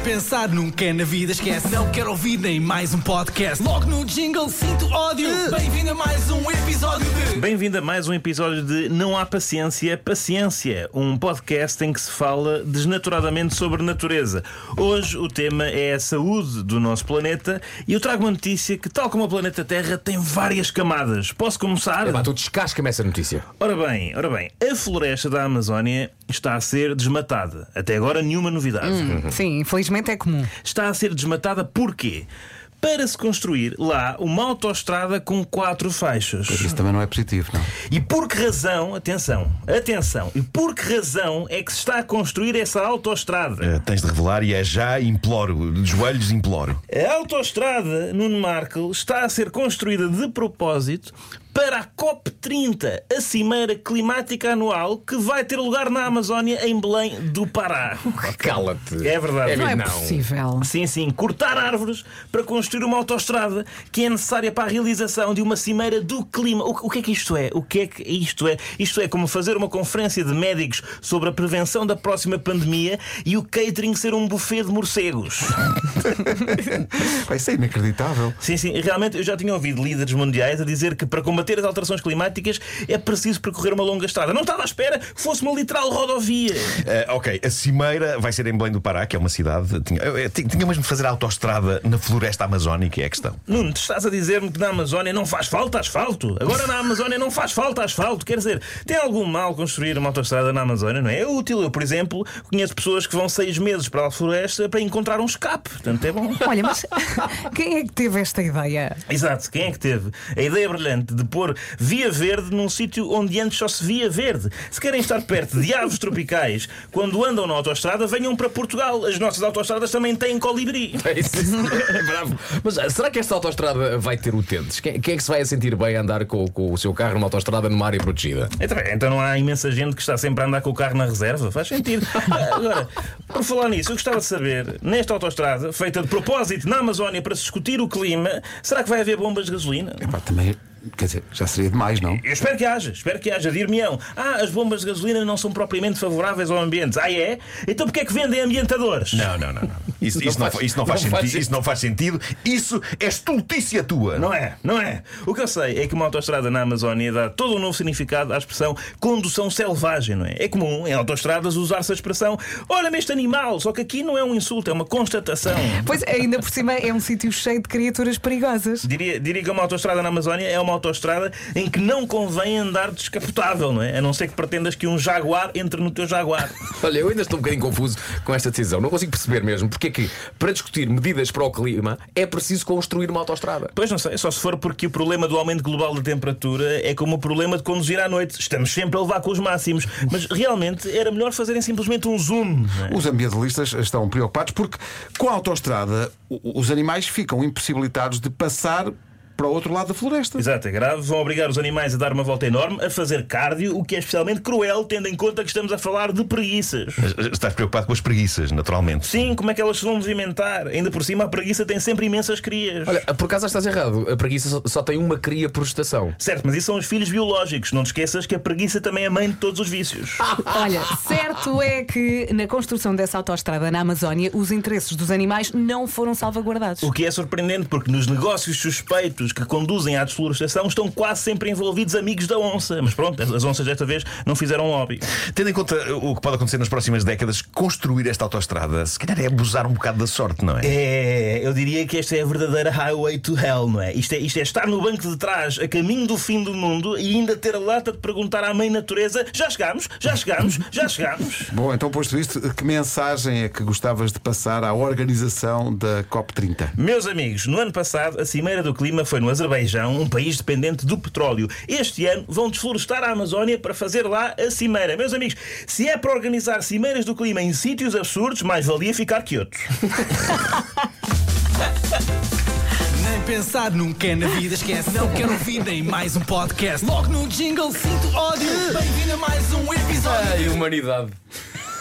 pensar nunca é na vida, esquece. Não quero ouvir nem mais um podcast. Logo no jingle sinto ódio. Bem-vindo a mais um episódio de... Bem-vindo a mais um episódio de Não Há Paciência, Paciência, um podcast em que se fala desnaturadamente sobre natureza. Hoje o tema é a saúde do nosso planeta e eu trago uma notícia que, tal como o planeta Terra, tem várias camadas. Posso começar? Tu descasca-me essa notícia. Ora bem, a floresta da Amazónia está a ser desmatada. Até agora nenhuma novidade. Sim, infelizmente é comum. Está a ser desmatada porquê? Para se construir lá uma autoestrada com 4 faixas. Isso também não é positivo, não? E por que razão, atenção, e por que razão é que se está a construir essa autoestrada? Tens de revelar e é já, imploro, de joelhos imploro. A autoestrada, Nuno Marco, está a ser construída de propósito para a COP30, a Cimeira Climática Anual, que vai ter lugar na Amazónia, em Belém do Pará. Cala-te. É verdade. Não é possível. Sim, cortar árvores para construir uma autoestrada que é necessária para a realização de uma cimeira do clima. O que é que isto é? O que é que isto é? Isto é como fazer uma conferência de médicos sobre a prevenção da próxima pandemia e o catering ser um buffet de morcegos. Isso é inacreditável. Sim, realmente eu já tinha ouvido líderes mundiais a dizer que para combater as alterações climáticas é preciso percorrer uma longa estrada. Não estava à espera que fosse uma literal rodovia. Ok, a Cimeira vai ser em Belém do Pará, que é uma cidade. Tinha mesmo de fazer a autoestrada na floresta amazónica, é a questão. Nuno, tu estás a dizer-me que na Amazónia não faz falta asfalto? Agora na Amazónia não faz falta asfalto. Quer dizer, tem algum mal construir uma autoestrada na Amazónia, não é? É útil. Eu, por exemplo, conheço pessoas que vão 6 meses para a floresta para encontrar um escape. Portanto, é bom. Olha, mas quem é que teve esta ideia? Exato, quem é que teve a ideia brilhante de pôr via verde num sítio onde antes só se via verde? Se querem estar perto de aves tropicais, quando andam na autoestrada, venham para Portugal. As nossas autoestradas também têm colibri. Bravo. Mas será que esta autoestrada vai ter utentes? Quem é que se vai a sentir bem a andar com o seu carro numa autoestrada numa área protegida? Então não há imensa gente que está sempre a andar com o carro na reserva? Faz sentido. Agora, por falar nisso, eu gostava de saber, nesta autoestrada, feita de propósito na Amazónia para se discutir o clima, será que vai haver bombas de gasolina? Também, quer dizer, já seria demais, não? Eu espero que haja, dir-me-ão. As bombas de gasolina não são propriamente favoráveis ao ambiente. É? Então porquê é que vendem ambientadores? Não. Isso não faz sentido. Isso é estultícia tua. Não é. O que eu sei é que uma autoestrada na Amazónia dá todo um novo significado à expressão condução selvagem, não é? É comum em autoestradas usar-se a expressão olha-me este animal, só que aqui não é um insulto, é uma constatação. Pois, ainda por cima é um sítio cheio de criaturas perigosas. Diria que uma autoestrada na Amazónia é uma autoestrada em que não convém andar descapotável, não é? A não ser que pretendas que um jaguar entre no teu jaguar. Olha, eu ainda estou um bocadinho confuso com esta decisão. Não consigo perceber mesmo porque é que, para discutir medidas para o clima, é preciso construir uma autoestrada. Pois não sei, só se for porque o problema do aumento global da temperatura é como o problema de conduzir à noite. Estamos sempre a levar com os máximos. Mas realmente era melhor fazerem simplesmente um zoom, não é? Os ambientalistas estão preocupados porque com a autoestrada os animais ficam impossibilitados de passar para o outro lado da floresta. Exato, é grave. Vão obrigar os animais a dar uma volta enorme, a fazer cardio, o que é especialmente cruel, tendo em conta que estamos a falar de preguiças. Estás preocupado com as preguiças, naturalmente. Sim, como é que elas se vão movimentar? Ainda por cima, a preguiça tem sempre imensas crias. Olha, por acaso estás errado. A preguiça só tem uma cria por estação. Certo, mas isso são os filhos biológicos. Não te esqueças que a preguiça também é mãe de todos os vícios. Olha, certo é que na construção dessa autoestrada na Amazónia os interesses dos animais não foram salvaguardados. O que é surpreendente, porque nos negócios suspeitos que conduzem à desflorestação estão quase sempre envolvidos amigos da onça. Mas pronto, as onças desta vez não fizeram lobby. Tendo em conta o que pode acontecer nas próximas décadas, construir esta autoestrada se calhar é abusar um bocado da sorte, não é? Eu diria que esta é a verdadeira highway to hell, não é? Isto é estar no banco de trás a caminho do fim do mundo e ainda ter a lata de perguntar à mãe natureza: já chegamos? Bom, então posto isto, que mensagem é que gostavas de passar à organização da COP30? Meus amigos, no ano passado a Cimeira do Clima foi no Azerbaijão, um país dependente do petróleo. Este ano vão desflorestar a Amazónia para fazer lá a cimeira. Meus amigos, se é para organizar cimeiras do clima em sítios absurdos, mais valia ficar quieto. Nem pensar nunca é na vida, esquece. Não quero ouvir nem mais um podcast. Logo no jingle sinto ódio. Bem-vindo a mais um episódio. Ai, humanidade.